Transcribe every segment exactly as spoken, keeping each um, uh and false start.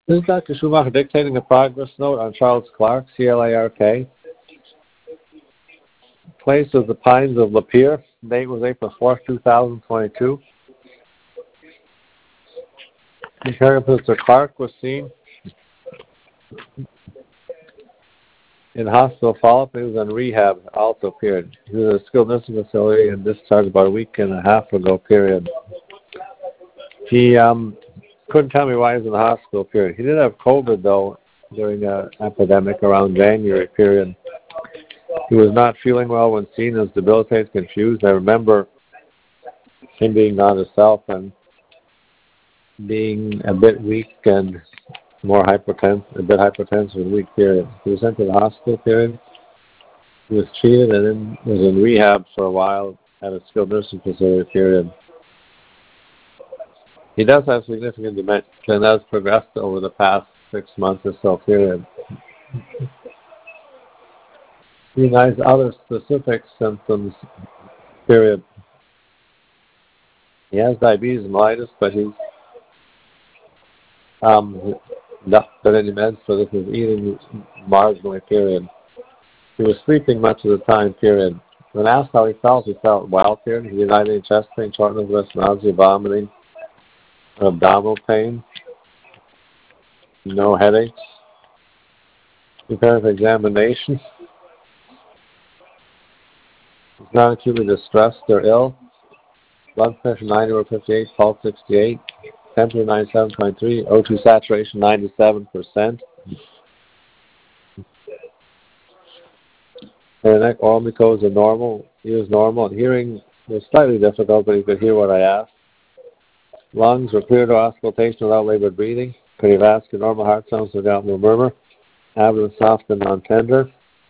This is Doctor Schumacher dictating a progress note on Charles Clark, C L A R K. Place was the Pines of Lapeer. Date was April fourth, two thousand twenty-two. Mister Clark was seen in hospital follow-up. He was on rehab also period. He was at a skilled nursing facility and discharged about a week and a half ago period. He um, couldn't tell me why he was in the hospital period. He did have COVID though during an epidemic around January period. He was not feeling well when seen as debilitated, confused. I remember him being not himself and being a bit weak and more hypertensive, a bit hypertensive and weak period. He was sent to the hospital period. He was treated and then was in rehab for a while at a skilled nursing facility period. He does have significant dementia and has progressed over the past six months or so period. He has other specific symptoms period. He has diabetes and mellitus, but he's um, not got any meds, so this is eating marginally period. He was sleeping much of the time period. When asked how he felt, he felt well period. He denied any chest pain, shortness, breath, nausea, vomiting, abdominal pain, no headaches. Preparing for examination. He's not acutely distressed or ill. Blood pressure ninety over fifty-eight, pulse sixty-eight, temperature ninety-seven point three, O two saturation ninety-seven percent. Her neck oral mucosa are normal. He was normal. And hearing was slightly difficult, but he could hear what I asked. Lungs were clear to auscultation without labored breathing. Cardiovascular normal heart sounds without no murmur. Abdomen soft and non-tender.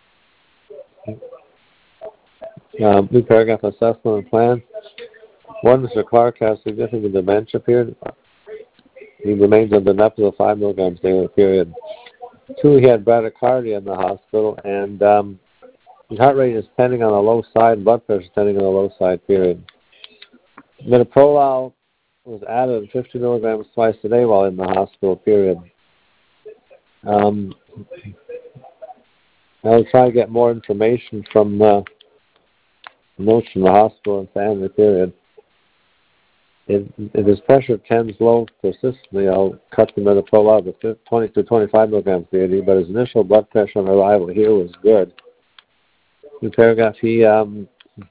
Um, new paragraph assessment and plan. One, Mister Clark has significant dementia period. He remains on donepezil five milligrams daily period. Two, he had bradycardia in the hospital, and um, his heart rate is tending on the low side, blood pressure is tending on the low side period. Metoprolol was added fifty milligrams twice a day while in the hospital period. Um, I'll try to get more information from uh, notes from the hospital and family period. If, if his pressure tends low persistently, I'll cut the metoprolol to twenty to twenty-five milligrams daily, but his initial blood pressure on arrival here was good. In paragraph, he um,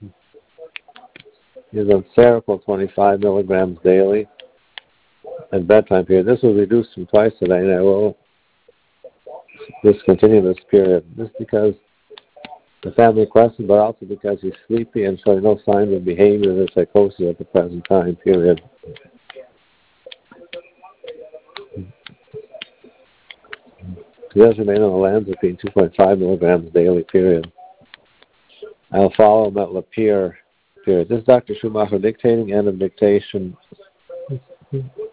is on Seroquel twenty-five milligrams daily at bedtime period. This was reduced from twice a day, and I will discontinue this period. This is because the family requested, but also because he's sleepy and showing no signs of behavior or psychosis at the present time period. He does remain on the olanzapine, two point five milligrams daily period. I'll follow him at Lapeer period. This is Doctor Schumacher dictating, end of dictation.